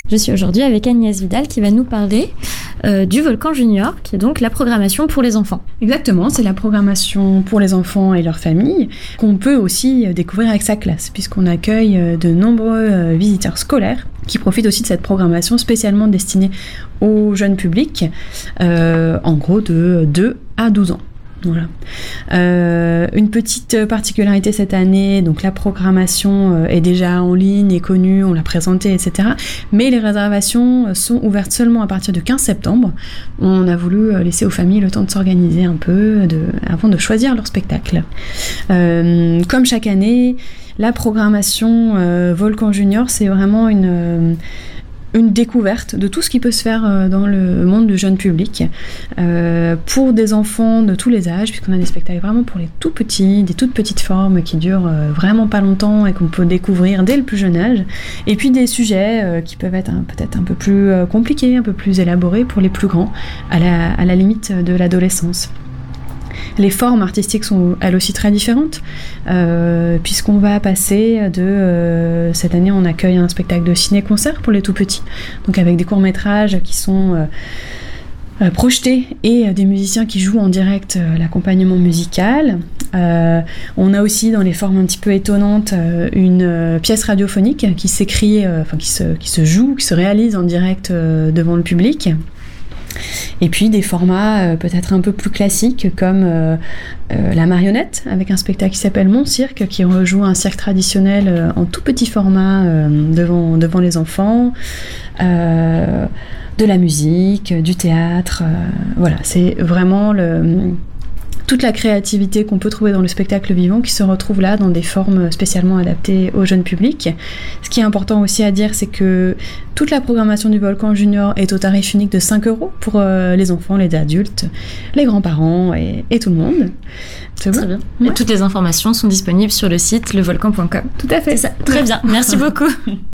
Je suis aujourd'hui avec Agnès Vidal qui va nous parler du Volcan Junior, qui est donc la programmation pour les enfants. Exactement, c'est la programmation pour les enfants et leurs familles qu'on peut aussi découvrir avec sa classe, puisqu'on accueille de nombreux visiteurs scolaires qui profitent aussi de cette programmation spécialement destinée aux jeunes publics, en gros de 2 à 12 ans. Voilà. Une petite particularité cette année, donc la programmation est déjà en ligne, est connue, on l'a présentée, etc. Mais les réservations sont ouvertes seulement à partir du 15 septembre. On a voulu laisser aux familles le temps de s'organiser un peu avant de choisir leur spectacle. Comme chaque année, la programmation Volcan Junior, c'est vraiment une découverte de tout ce qui peut se faire dans le monde du jeune public pour des enfants de tous les âges, puisqu'on a des spectacles vraiment pour les tout petits, des toutes petites formes qui durent vraiment pas longtemps et qu'on peut découvrir dès le plus jeune âge, et puis des sujets qui peuvent être peut-être un peu plus compliqués, un peu plus élaborés pour les plus grands, à la limite de l'adolescence. Les formes artistiques sont elles aussi très différentes, puisqu'on va passer cette année on accueille un spectacle de ciné-concert pour les tout petits, donc avec des courts-métrages qui sont projetés et des musiciens qui jouent en direct l'accompagnement musical. On a aussi dans les formes un petit peu étonnantes une pièce radiophonique qui s'écrit, qui se joue, qui se réalise en direct devant le public. Et puis des formats peut-être un peu plus classiques comme la marionnette, avec un spectacle qui s'appelle Mon Cirque, qui rejoue un cirque traditionnel en tout petit format devant les enfants, de la musique, du théâtre. Voilà, c'est vraiment toute la créativité qu'on peut trouver dans le spectacle vivant qui se retrouve là dans des formes spécialement adaptées au jeune public. Ce qui est important aussi à dire, c'est que toute la programmation du Volcan Junior est au tarif unique de 5 € pour les enfants, les adultes, les grands-parents et tout le monde. C'est très bien. Ouais. Et toutes les informations sont disponibles sur le site levolcan.com. Tout à fait. C'est ça. Très bien. Merci beaucoup.